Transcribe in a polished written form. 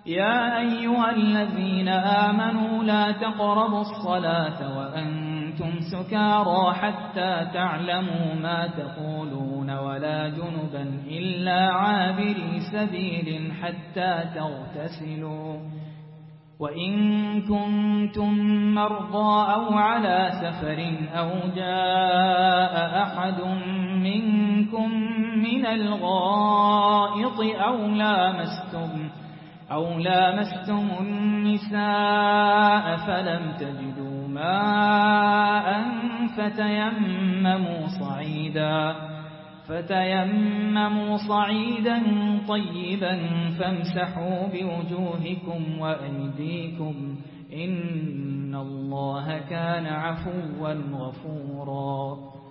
يا أيها الذين آمنوا لا تقربوا الصلاة وأنتم سكارى حتى تعلموا ما تقولون ولا جنبا إلا عابري سبيل حتى تغتسلوا وإن كنتم مرضى أو على سفر أو جاء أحد منكم من الغائط أو لامستم النساء فلم تجدوا ماء فتيمموا صعيدا طيبا فامسحوا بوجوهكم وأيديكم إن الله كان عفوا غفورا